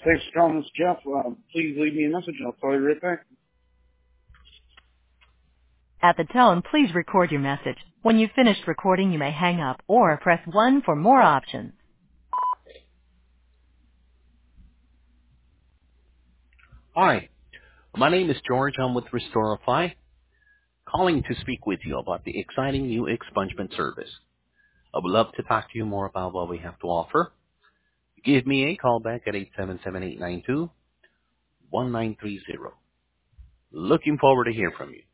Thanks for calling this, Jeff. Please leave me a message. I'll call you right back. At the tone, please record your message. When you've finished recording, you may hang up or press 1 for more options. Hi, my name is George. I'm with Restorify, calling to speak with you about the exciting new expungement service. I would love to talk to you more about what we have to offer. Give me a call back at 877-892-1930. Looking forward to hear from you.